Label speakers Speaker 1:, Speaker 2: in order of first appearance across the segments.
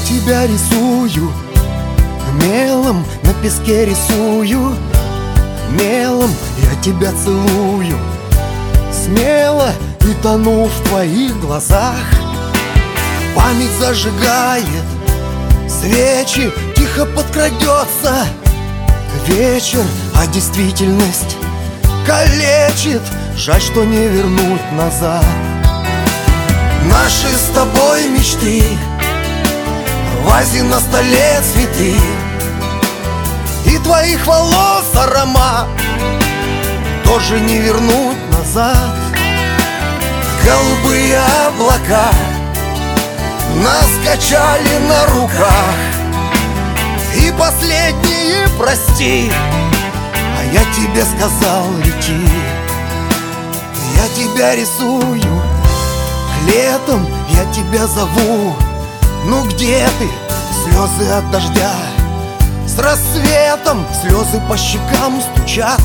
Speaker 1: тебя рисую, мелом на песке рисую, мелом я тебя целую, смело и тону в твоих глазах. Память зажигает свечи, тихо подкрадется вечер, а действительность калечит. Жаль, что не вернуть назад наши с тобой мечты. В вазе на столе цветы и твоих волос аромат тоже не вернуть назад. Голубые облака нас качали на руках, и последние прости, а я тебе сказал лети. Я тебя рисую, летом я тебя зову. Ну где ты? Слезы от дождя. С рассветом слезы по щекам стучат.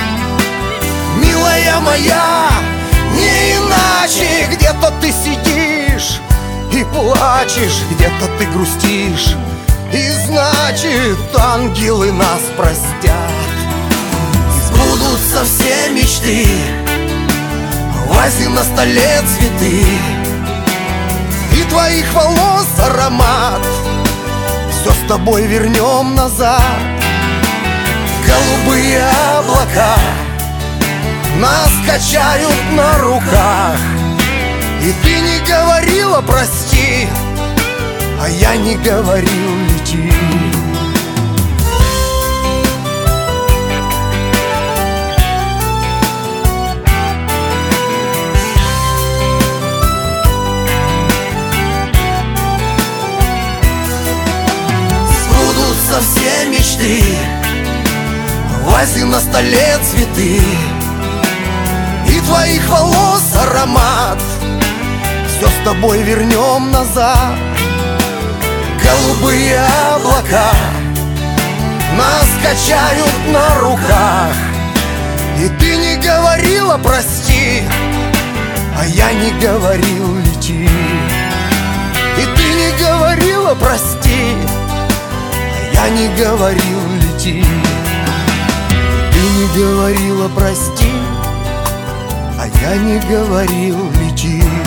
Speaker 1: Милая моя, не иначе. Где-то ты сидишь и плачешь, где-то ты грустишь, и значит, ангелы нас простят. Сбудутся все мечты, в вазе на столе цветы и твоих волос аромат. Все с тобой вернем назад. Голубые облака нас качают на руках, и ты не говорила прости, а я не говорил лети. Сбудутся все мечты, в вазе на столе цветы и твоих волос аромат. Все с тобой вернем назад. Голубые облака нас качают на руках, и ты не говорила прости, а я не говорил лети. И ты не говорила прости, а я не говорил лети. Ты не говорила прости, а я не говорил лети.